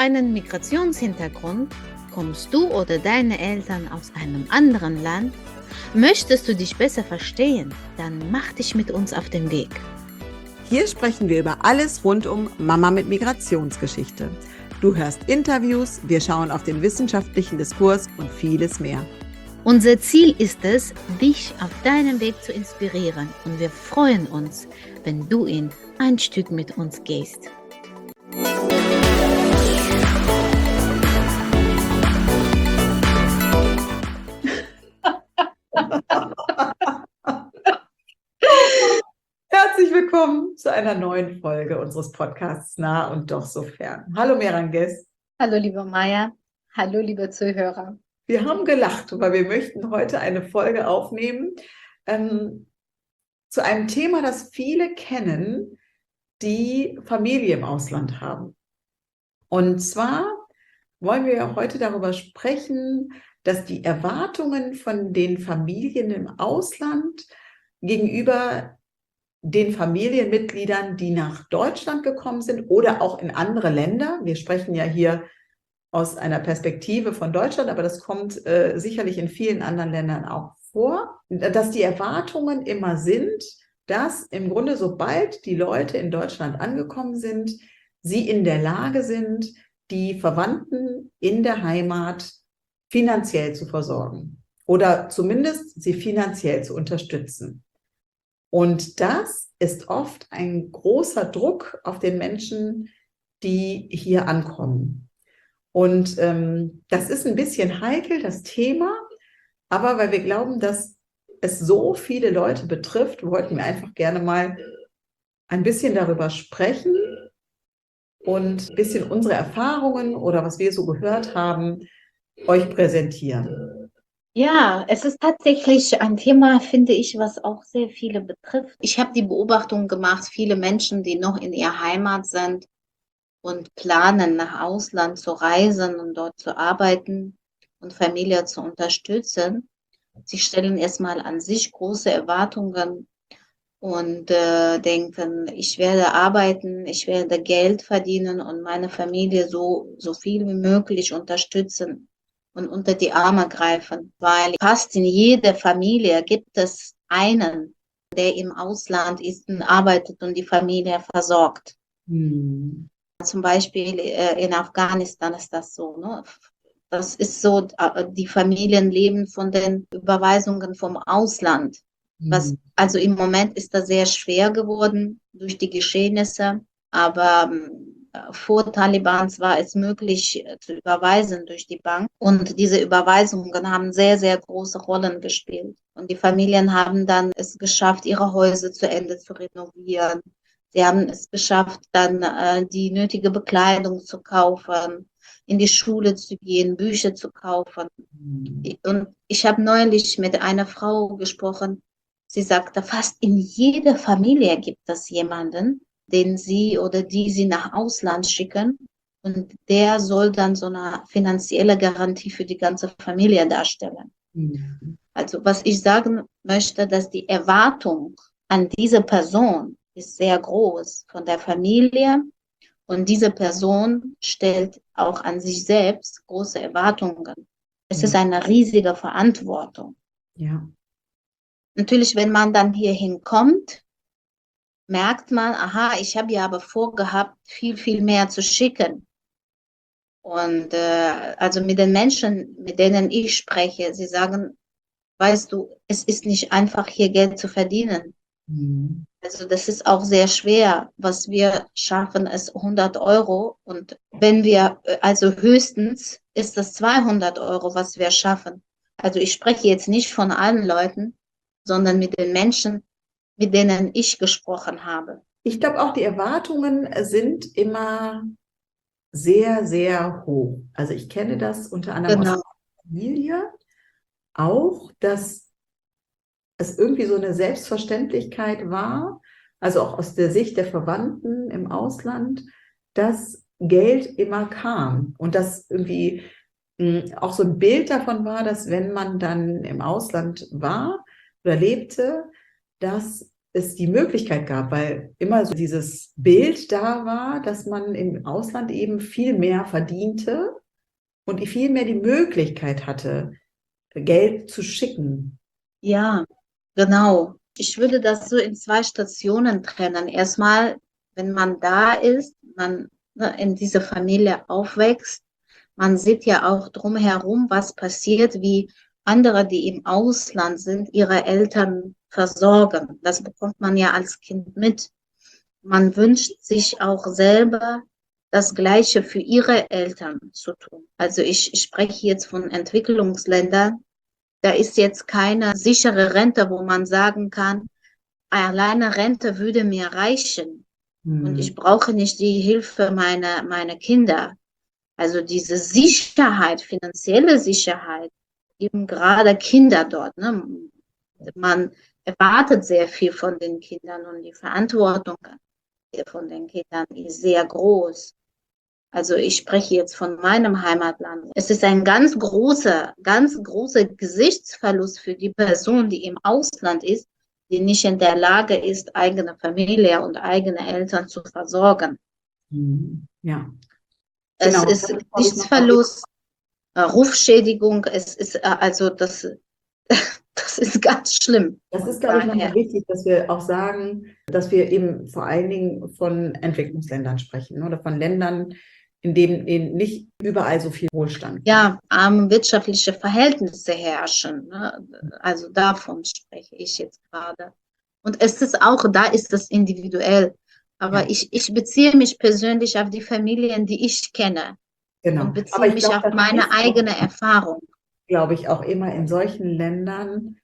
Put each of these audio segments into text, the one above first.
einen Migrationshintergrund? Kommst du oder deine Eltern aus einem anderen Land? Möchtest du dich besser verstehen? Dann mach dich mit uns auf den Weg. Hier sprechen wir über alles rund um Mama mit Migrationsgeschichte. Du hörst Interviews, wir schauen auf den wissenschaftlichen Diskurs und vieles mehr. Unser Ziel ist es, dich auf deinem Weg zu inspirieren, und wir freuen uns, wenn du ihn ein Stück mit uns gehst. Herzlich willkommen zu einer neuen Folge unseres Podcasts Nah und doch so fern. Hallo Meranges. Hallo liebe Maya, hallo liebe Zuhörer. Wir haben gelacht, weil wir möchten heute eine Folge aufnehmen zu einem Thema, das viele kennen, die Familie im Ausland haben. Und zwar wollen wir heute darüber sprechen, dass die Erwartungen von den Familien im Ausland gegenüber den Familienmitgliedern, die nach Deutschland gekommen sind oder auch in andere Länder, wir sprechen ja hier aus einer Perspektive von Deutschland, aber das kommt sicherlich in vielen anderen Ländern auch vor, dass die Erwartungen immer sind, dass im Grunde, sobald die Leute in Deutschland angekommen sind, sie in der Lage sind, die Verwandten in der Heimat finanziell zu versorgen oder zumindest sie finanziell zu unterstützen. Und das ist oft ein großer Druck auf den Menschen, die hier ankommen. Und das ist ein bisschen heikel, das Thema, aber weil wir glauben, dass es so viele Leute betrifft, wollten wir einfach gerne mal ein bisschen darüber sprechen und ein bisschen unsere Erfahrungen oder was wir so gehört haben, euch präsentieren. Ja, es ist tatsächlich ein Thema, finde ich, was auch sehr viele betrifft. Ich habe die Beobachtung gemacht, viele Menschen, die noch in ihrer Heimat sind und planen, nach Ausland zu reisen und dort zu arbeiten und Familie zu unterstützen, sie stellen erstmal an sich große Erwartungen und denken, ich werde arbeiten, ich werde Geld verdienen und meine Familie so viel wie möglich unterstützen und unter die Arme greifen, weil fast in jeder Familie gibt es einen, der im Ausland ist und arbeitet und die Familie versorgt. Zum Beispiel in Afghanistan ist das so, ne? Das ist so, die Familien leben von den Überweisungen vom Ausland. Also im Moment ist das sehr schwer geworden durch die Geschehnisse, aber vor Talibans war es möglich zu überweisen durch die Bank, und diese Überweisungen haben sehr, sehr große Rollen gespielt. Und die Familien haben dann es geschafft, ihre Häuser zu Ende zu renovieren. Sie haben es geschafft, dann die nötige Bekleidung zu kaufen, in die Schule zu gehen, Bücher zu kaufen. Und ich habe neulich mit einer Frau gesprochen. Sie sagte, fast in jeder Familie gibt es jemanden, den sie oder die sie nach Ausland schicken, und der soll dann so eine finanzielle Garantie für die ganze Familie darstellen. Also was ich sagen möchte, dass die Erwartung an diese Person ist sehr groß von der Familie, und diese Person stellt auch an sich selbst große Erwartungen. Es ist eine riesige Verantwortung. Ja. Natürlich, wenn man dann hier hinkommt, merkt man, aha, ich habe ja aber vorgehabt, viel, viel mehr zu schicken. Und also mit den Menschen, mit denen ich spreche, sie sagen, weißt du, es ist nicht einfach, hier Geld zu verdienen. Also das ist auch sehr schwer. Was wir schaffen, ist 100 Euro. Und wenn wir, also höchstens ist das 200 Euro, was wir schaffen. Also ich spreche jetzt nicht von allen Leuten, sondern mit den Menschen, mit denen ich gesprochen habe. Ich glaube auch, die Erwartungen sind immer sehr, sehr hoch. Also ich kenne das unter anderem aus meiner Familie auch, dass es irgendwie so eine Selbstverständlichkeit war, also auch aus der Sicht der Verwandten im Ausland, dass Geld immer kam und dass irgendwie auch so ein Bild davon war, dass wenn man dann im Ausland war oder lebte, dass es die Möglichkeit gab, weil immer so dieses Bild da war, dass man im Ausland eben viel mehr verdiente und viel mehr die Möglichkeit hatte, Geld zu schicken. Ja, genau. Ich würde das so in 2 Stationen trennen. Erstmal, wenn man da ist, man in dieser Familie aufwächst, man sieht ja auch drumherum, was passiert, wie andere, die im Ausland sind, ihre Eltern versorgen. Das bekommt man ja als Kind mit. Man wünscht sich auch selber das Gleiche für ihre Eltern zu tun. Also ich spreche jetzt von Entwicklungsländern. Da ist jetzt keine sichere Rente, wo man sagen kann, alleine Rente würde mir reichen und ich brauche nicht die Hilfe meiner Kinder. Also diese Sicherheit, finanzielle Sicherheit, eben gerade Kinder dort. Ne? Man erwartet sehr viel von den Kindern und die Verantwortung von den Kindern ist sehr groß. Also ich spreche jetzt von meinem Heimatland. Es ist ein ganz großer Gesichtsverlust für die Person, die im Ausland ist, die nicht in der Lage ist, eigene Familie und eigene Eltern zu versorgen. Ja. Es Genau. ist Gesichtsverlust, Rufschädigung, es ist also das ist ganz schlimm. Das ist, glaube ich, nochmal wichtig, dass wir auch sagen, dass wir eben vor allen Dingen von Entwicklungsländern sprechen oder von Ländern, in denen eben nicht überall so viel Wohlstand gibt. Ja, wirtschaftliche Verhältnisse herrschen. Ne? Also davon spreche ich jetzt gerade. Und es ist auch, da ist es individuell. Aber ja. ich beziehe mich persönlich auf die Familien, die ich kenne. Genau. Und beziehe mich auf meine eigene Erfahrung. Glaube ich, auch immer in solchen Ländern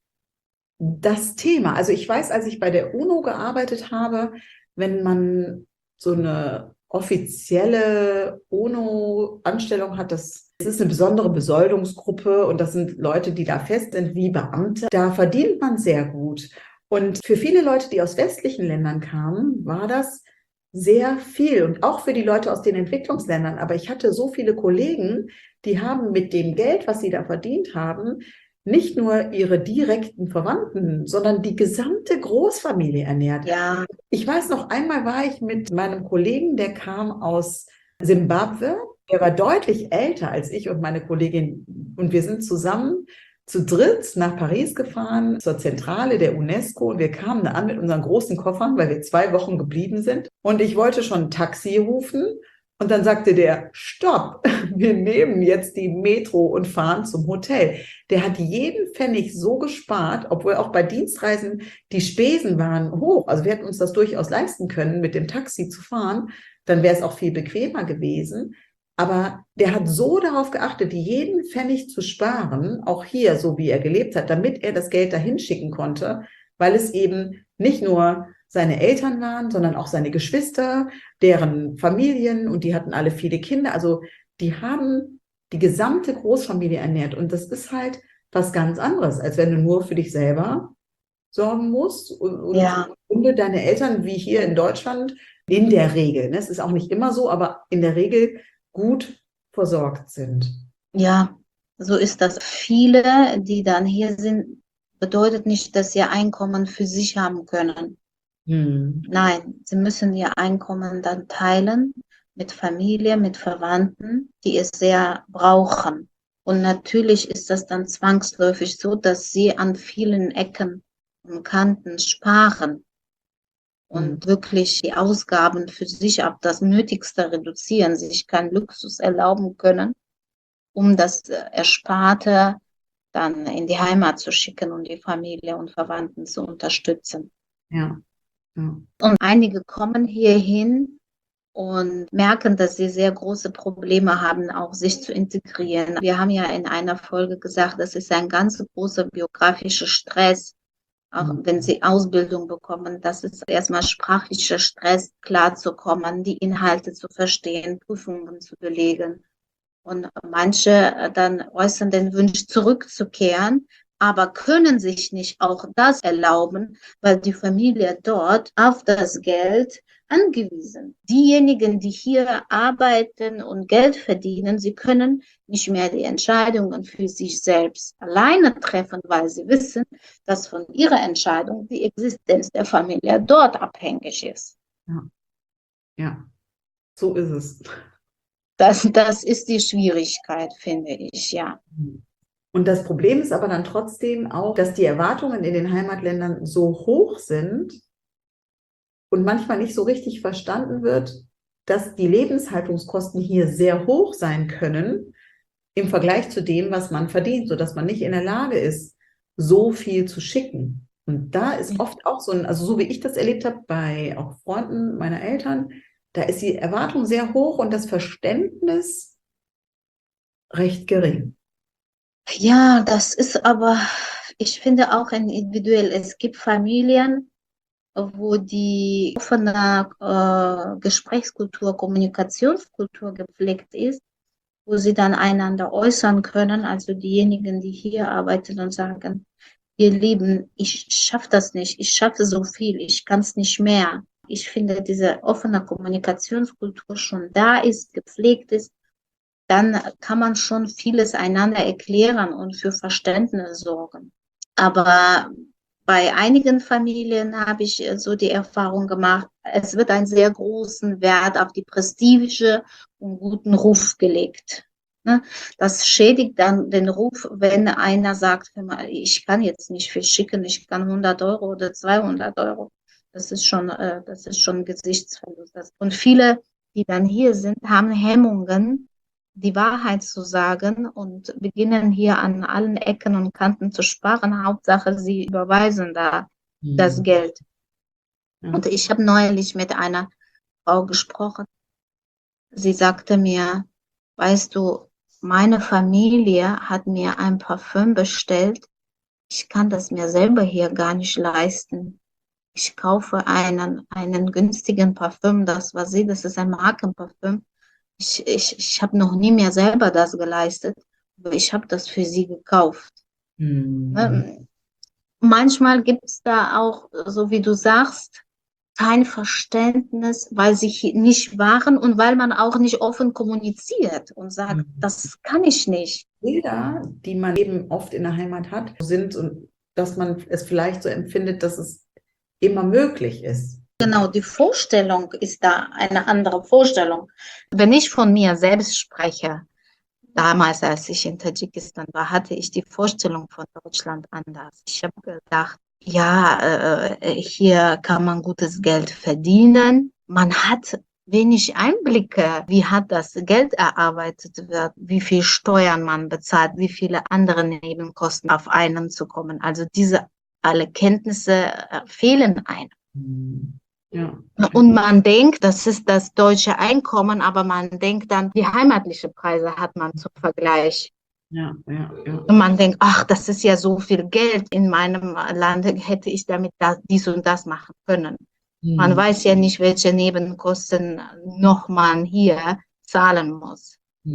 das Thema. Also ich weiß, als ich bei der UNO gearbeitet habe, wenn man so eine offizielle UNO-Anstellung hat, das ist eine besondere Besoldungsgruppe und das sind Leute, die da fest sind wie Beamte. Da verdient man sehr gut. Und für viele Leute, die aus westlichen Ländern kamen, war das sehr viel und auch für die Leute aus den Entwicklungsländern. Aber ich hatte so viele Kollegen, die haben mit dem Geld, was sie da verdient haben, nicht nur ihre direkten Verwandten, sondern die gesamte Großfamilie ernährt. Ja. Ich weiß noch, einmal war ich mit meinem Kollegen, der kam aus Simbabwe. Der war deutlich älter als ich und meine Kollegin. Und wir sind zusammen zu dritt nach Paris gefahren, zur Zentrale der UNESCO. Und wir kamen da an mit unseren großen Koffern, weil wir 2 Wochen geblieben sind. Und ich wollte schon ein Taxi rufen. Und dann sagte der, stopp, wir nehmen jetzt die Metro und fahren zum Hotel. Der hat jeden Pfennig so gespart, obwohl auch bei Dienstreisen die Spesen waren hoch. Also wir hätten uns das durchaus leisten können, mit dem Taxi zu fahren. Dann wäre es auch viel bequemer gewesen. Aber der hat so darauf geachtet, jeden Pfennig zu sparen, auch hier, so wie er gelebt hat, damit er das Geld dahin schicken konnte, weil es eben nicht nur seine Eltern waren, sondern auch seine Geschwister, deren Familien und die hatten alle viele Kinder. Also die haben die gesamte Großfamilie ernährt und das ist halt was ganz anderes, als wenn du nur für dich selber sorgen musst und ja. deine Eltern wie hier in Deutschland in der Regel, es ist auch nicht immer so, aber in der Regel gut versorgt sind. Ja, so ist das. Viele, die dann hier sind, bedeutet nicht, dass sie Einkommen für sich haben können. Nein, sie müssen ihr Einkommen dann teilen mit Familie, mit Verwandten, die es sehr brauchen. Und natürlich ist das dann zwangsläufig so, dass sie an vielen Ecken und Kanten sparen und wirklich die Ausgaben für sich auf das Nötigste reduzieren, sich keinen Luxus erlauben können, um das Ersparte dann in die Heimat zu schicken und die Familie und Verwandten zu unterstützen. Ja. Und einige kommen hierhin und merken, dass sie sehr große Probleme haben, auch sich zu integrieren. Wir haben ja in einer Folge gesagt, das ist ein ganz großer biografischer Stress, auch wenn sie Ausbildung bekommen. Das ist erstmal sprachlicher Stress, klarzukommen, die Inhalte zu verstehen, Prüfungen zu belegen. Und manche dann äußern den Wunsch, zurückzukehren, aber können sich nicht auch das erlauben, weil die Familie dort auf das Geld angewiesen. Diejenigen, die hier arbeiten und Geld verdienen, sie können nicht mehr die Entscheidungen für sich selbst alleine treffen, weil sie wissen, dass von ihrer Entscheidung die Existenz der Familie dort abhängig ist. Ja, ja, so ist es. Das ist die Schwierigkeit, finde ich, ja. Und das Problem ist aber dann trotzdem auch, dass die Erwartungen in den Heimatländern so hoch sind und manchmal nicht so richtig verstanden wird, dass die Lebenshaltungskosten hier sehr hoch sein können im Vergleich zu dem, was man verdient, sodass man nicht in der Lage ist, so viel zu schicken. Und da ist oft auch so also so wie ich das erlebt habe, bei auch Freunden meiner Eltern, da ist die Erwartung sehr hoch und das Verständnis recht gering. Ja, das ist aber, ich finde auch individuell. Es gibt Familien, wo die offene Gesprächskultur, Kommunikationskultur gepflegt ist, wo sie dann einander äußern können, also diejenigen, die hier arbeiten und sagen, ihr Lieben, ich schaffe das nicht, ich schaffe so viel, ich kann es nicht mehr. Ich finde, diese offene Kommunikationskultur schon da ist, gepflegt ist, dann kann man schon vieles einander erklären und für Verständnis sorgen. Aber bei einigen Familien habe ich so die Erfahrung gemacht, es wird einen sehr großen Wert auf die Prestige und guten Ruf gelegt. Das schädigt dann den Ruf, wenn einer sagt, ich kann jetzt nicht viel schicken, ich kann 100 Euro oder 200 Euro. Das ist schon ein Gesichtsverlust. Und viele, die dann hier sind, haben Hemmungen, die Wahrheit zu sagen und beginnen hier an allen Ecken und Kanten zu sparen. Hauptsache, sie überweisen da das Geld. Ja. Und ich habe neulich mit einer Frau gesprochen. Sie sagte mir, weißt du, meine Familie hat mir ein Parfüm bestellt. Ich kann das mir selber hier gar nicht leisten. Ich kaufe einen günstigen Parfüm, das ist ein Markenparfüm. Ich habe noch nie mehr selber das geleistet, aber ich habe das für sie gekauft. Mhm. Manchmal gibt es da auch, so wie du sagst, kein Verständnis, weil sie hier nicht waren und weil man auch nicht offen kommuniziert und sagt, das kann ich nicht. Bilder, die man eben oft in der Heimat hat, sind und dass man es vielleicht so empfindet, dass es immer möglich ist. Genau, die Vorstellung ist da eine andere Vorstellung. Wenn ich von mir selbst spreche, damals, als ich in Tadschikistan war, hatte ich die Vorstellung von Deutschland anders. Ich habe gedacht, ja, hier kann man gutes Geld verdienen. Man hat wenig Einblicke, wie hat das Geld erarbeitet wird, wie viel Steuern man bezahlt, wie viele andere Nebenkosten auf einen zu kommen. Also diese alle Kenntnisse fehlen einem. Ja. Und man denkt, das ist das deutsche Einkommen, aber man denkt dann, die heimatlichen Preise hat man zum Vergleich. Ja. Und man denkt, ach, das ist ja so viel Geld. In meinem Land hätte ich damit dies und das machen können. Man weiß ja nicht, welche Nebenkosten noch man hier zahlen muss.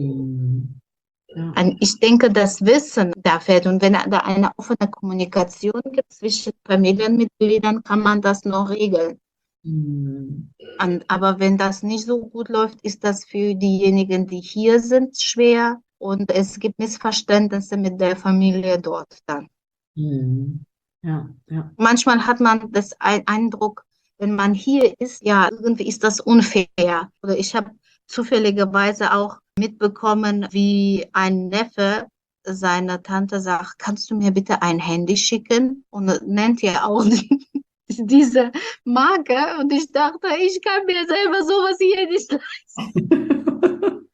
Ja. Ich denke, das Wissen da fehlt. Und wenn da eine offene Kommunikation gibt zwischen Familienmitgliedern, kann man das noch regeln. Aber wenn das nicht so gut läuft, ist das für diejenigen, die hier sind, schwer und es gibt Missverständnisse mit der Familie dort dann. Ja. Manchmal hat man das Eindruck, wenn man hier ist, ja, irgendwie ist das unfair. Oder ich habe zufälligerweise auch mitbekommen, wie ein Neffe seiner Tante sagt, kannst du mir bitte ein Handy schicken? Und nennt ja auch diese Marke und ich dachte, ich kann mir selber sowas hier nicht leisten.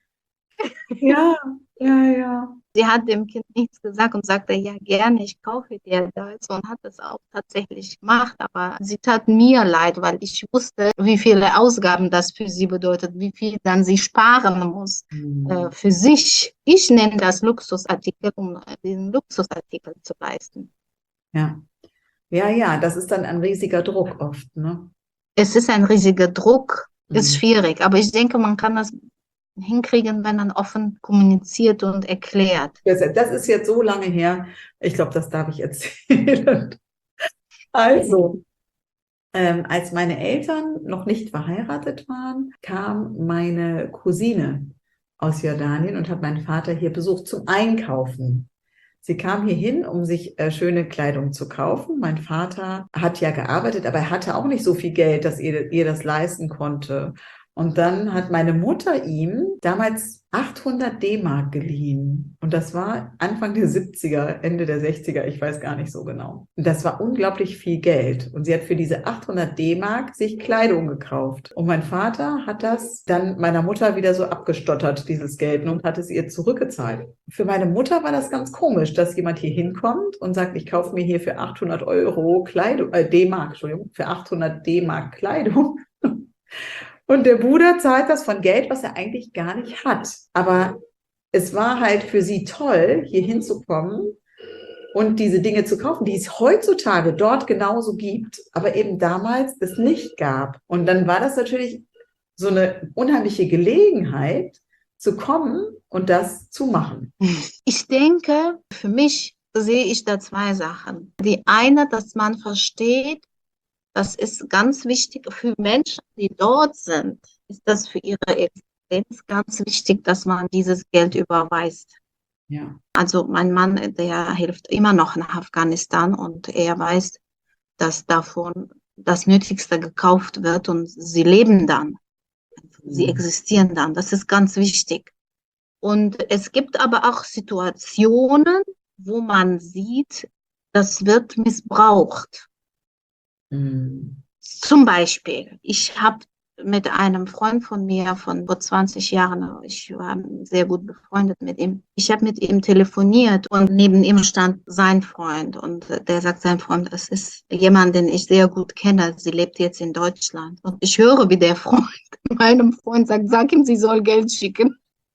Ja. Sie hat dem Kind nichts gesagt und sagte, ja gerne, ich kaufe dir das und hat es auch tatsächlich gemacht, aber sie tat mir leid, weil ich wusste, wie viele Ausgaben das für sie bedeutet, wie viel dann sie sparen muss für sich. Ich nenne das Luxusartikel, um diesen Luxusartikel zu leisten. Ja, das ist dann ein riesiger Druck oft, ne? Es ist ein riesiger Druck, ist schwierig, aber ich denke, man kann das hinkriegen, wenn man offen kommuniziert und erklärt. Das ist jetzt so lange her. Ich glaube, das darf ich erzählen. Also, Als meine Eltern noch nicht verheiratet waren, kam meine Cousine aus Jordanien und hat meinen Vater hier besucht zum Einkaufen. Sie kam hierhin, um sich schöne Kleidung zu kaufen. Mein Vater hat ja gearbeitet, aber er hatte auch nicht so viel Geld, dass ihr das leisten konnte. Und dann hat meine Mutter ihm damals 800 D-Mark geliehen. Und das war Anfang der 70er, Ende der 60er, ich weiß gar nicht so genau. Und das war unglaublich viel Geld. Und sie hat für diese 800 D-Mark sich Kleidung gekauft. Und mein Vater hat das dann meiner Mutter wieder so abgestottert, dieses Geld, und hat es ihr zurückgezahlt. Für meine Mutter war das ganz komisch, dass jemand hier hinkommt und sagt, ich kaufe mir hier für 800 Euro Kleidung, D-Mark, Entschuldigung, für 800 D-Mark Kleidung. Und der Bruder zahlt das von Geld, was er eigentlich gar nicht hat. Aber es war halt für sie toll, hier hinzukommen und diese Dinge zu kaufen, die es heutzutage dort genauso gibt, aber eben damals es nicht gab. Und dann war das natürlich so eine unheimliche Gelegenheit, zu kommen und das zu machen. Ich denke, für mich sehe ich da zwei Sachen. Die eine, dass man versteht, das ist ganz wichtig für Menschen, die dort sind, ist das für ihre Existenz ganz wichtig, dass man dieses Geld überweist. Ja. Also mein Mann, der hilft immer noch nach Afghanistan und er weiß, dass davon das Nötigste gekauft wird und sie leben dann. Sie existieren dann. Das ist ganz wichtig. Und es gibt aber auch Situationen, wo man sieht, das wird missbraucht. Zum Beispiel, ich habe mit einem Freund von mir von vor 20 Jahren, ich war sehr gut befreundet mit ihm, ich habe mit ihm telefoniert und neben ihm stand sein Freund und der sagt, sein Freund, es ist jemand, den ich sehr gut kenne, sie lebt jetzt in Deutschland. Und ich höre, wie der Freund meinem Freund sagt, sag ihm, sie soll Geld schicken.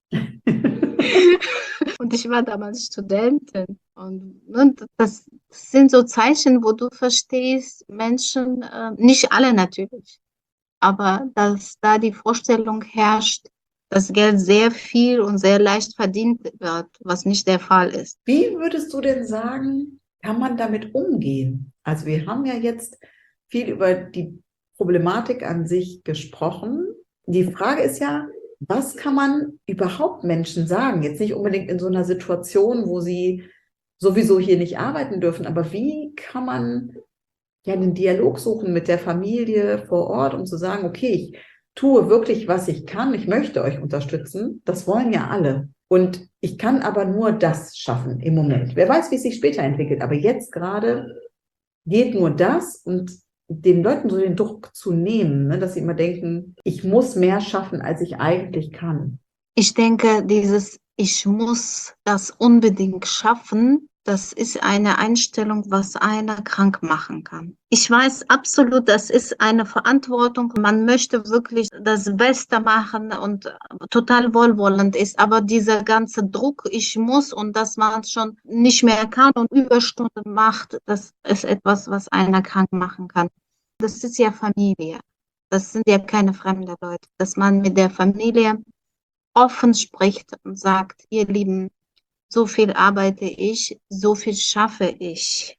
Und ich war damals Studentin. Und das sind so Zeichen, wo du verstehst, Menschen, nicht alle natürlich, aber dass da die Vorstellung herrscht, dass Geld sehr viel und sehr leicht verdient wird, was nicht der Fall ist. Wie würdest du denn sagen, kann man damit umgehen? Also wir haben ja jetzt viel über die Problematik an sich gesprochen. Die Frage ist ja, was kann man überhaupt Menschen sagen? Jetzt nicht unbedingt in so einer Situation, wo sie sowieso hier nicht arbeiten dürfen, aber wie kann man ja einen Dialog suchen mit der Familie vor Ort, um zu sagen, okay, ich tue wirklich, was ich kann, ich möchte euch unterstützen, das wollen ja alle. Und ich kann aber nur das schaffen im Moment. Wer weiß, wie es sich später entwickelt, aber jetzt gerade geht nur das, und den Leuten so den Druck zu nehmen, ne, dass sie immer denken, ich muss mehr schaffen, als ich eigentlich kann. Ich denke, ich muss das unbedingt schaffen, das ist eine Einstellung, was einer krank machen kann. Ich weiß absolut, das ist eine Verantwortung. Man möchte wirklich das Beste machen und total wohlwollend ist. Aber dieser ganze Druck, ich muss, und dass man es schon nicht mehr kann und Überstunden macht, das ist etwas, was einer krank machen kann. Das ist ja Familie. Das sind ja keine fremden Leute. Dass man mit der Familie offen spricht und sagt, ihr Lieben, so viel arbeite ich, so viel schaffe ich.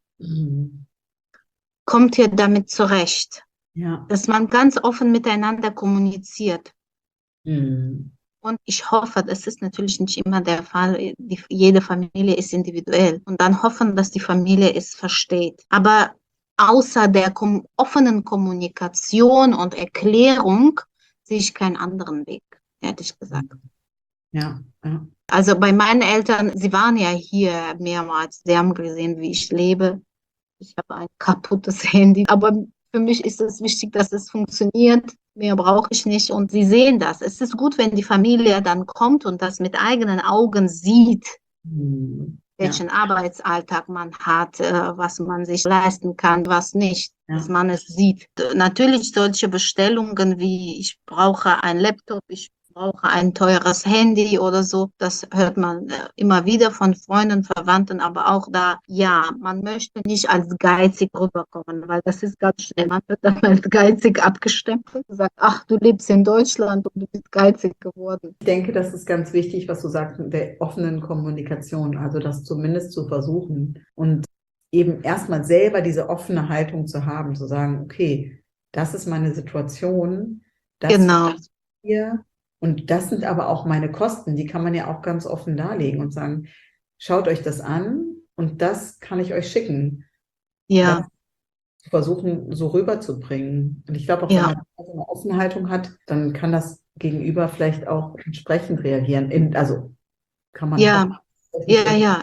Kommt ihr damit zurecht? Ja. Dass man ganz offen miteinander kommuniziert. Und ich hoffe, das ist natürlich nicht immer der Fall, jede Familie ist individuell. Und dann hoffen, dass die Familie es versteht. Aber außer der offenen Kommunikation und Erklärung sehe ich keinen anderen Weg, ehrlich gesagt. Ja, ja. Also bei meinen Eltern, sie waren ja hier mehrmals, sie haben gesehen, wie ich lebe. Ich habe ein kaputtes Handy, aber für mich ist es wichtig, dass es funktioniert. Mehr brauche ich nicht und sie sehen das. Es ist gut, wenn die Familie dann kommt und das mit eigenen Augen sieht, welchen Arbeitsalltag man hat, was man sich leisten kann, was nicht, dass man es sieht. Natürlich solche Bestellungen wie ich brauche ein Laptop, ich brauche ein teures Handy oder so, das hört man immer wieder von Freunden, Verwandten, aber auch da, ja, man möchte nicht als geizig rüberkommen, weil das ist ganz schnell, man wird dann als geizig abgestempelt und sagt, ach, du lebst in Deutschland und du bist geizig geworden. Ich denke, das ist ganz wichtig, was du sagst, mit der offenen Kommunikation, also das zumindest zu versuchen und eben erstmal selber diese offene Haltung zu haben, zu sagen, okay, das ist meine Situation, das Genau. hier und das sind aber auch meine Kosten, die kann man ja auch ganz offen darlegen und sagen, schaut euch das an und das kann ich euch schicken. Ja, Das zu versuchen, so rüberzubringen. Und ich glaube auch, wenn ja, man so eine offene Haltung hat, dann kann das Gegenüber vielleicht auch entsprechend reagieren. Also kann man ja, ja, ja.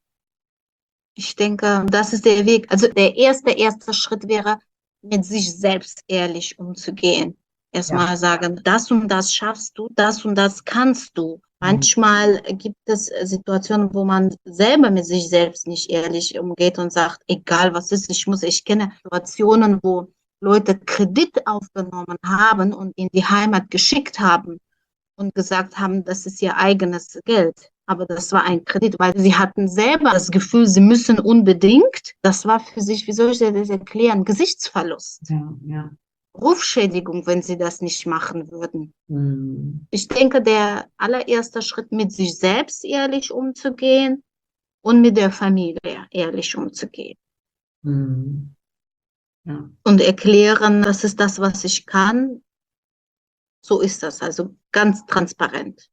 Ich denke, das ist der Weg. Also der erste Schritt wäre, mit sich selbst ehrlich umzugehen. Ja. Erstmal sagen, das und das schaffst du, das und das kannst du. Manchmal gibt es Situationen, wo man selber mit sich selbst nicht ehrlich umgeht und sagt, egal was ist, ich kenne Situationen, wo Leute Kredit aufgenommen haben und in die Heimat geschickt haben und gesagt haben, das ist ihr eigenes Geld. Aber das war ein Kredit, weil sie hatten selber das Gefühl, sie müssen unbedingt. Das war für sich, wie soll ich das erklären, Gesichtsverlust, Ja, ja. Rufschädigung, wenn sie das nicht machen würden. Hm. Ich denke, der allererste Schritt, mit sich selbst ehrlich umzugehen und mit der Familie ehrlich umzugehen. Hm. Ja. Und erklären, das ist das, was ich kann. So ist das, also ganz transparent.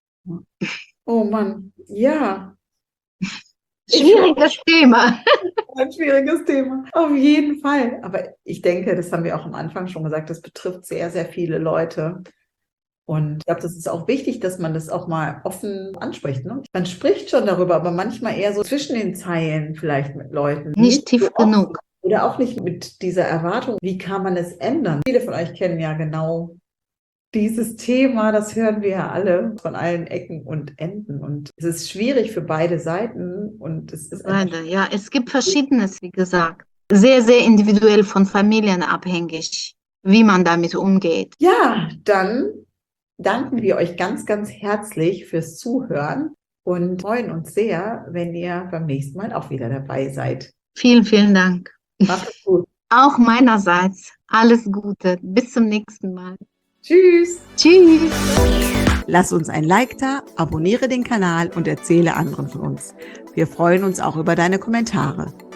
Oh Mann, ja. Schwieriges Thema. Ein schwieriges Thema. Auf jeden Fall. Aber ich denke, das haben wir auch am Anfang schon gesagt, das betrifft sehr, sehr viele Leute. Und ich glaube, das ist auch wichtig, dass man das auch mal offen anspricht. Ne? Man spricht schon darüber, aber manchmal eher so zwischen den Zeilen vielleicht mit Leuten. Nicht tief so offen. genug. Oder auch nicht mit dieser Erwartung, wie kann man es ändern? Viele von euch kennen ja genau dieses Thema, das hören wir ja alle von allen Ecken und Enden. Und es ist schwierig für beide Seiten. Und es ist einfach Ja, es gibt Verschiedenes, wie gesagt. Sehr, sehr individuell von Familien abhängig, wie man damit umgeht. ja, dann danken wir euch ganz, ganz herzlich fürs Zuhören und freuen uns sehr, wenn ihr beim nächsten Mal auch wieder dabei seid. Vielen, vielen Dank. Macht es gut. Auch meinerseits alles Gute. Bis zum nächsten Mal. Tschüss. Tschüss. Lass uns ein Like da, abonniere den Kanal und erzähle anderen von uns. Wir freuen uns auch über deine Kommentare.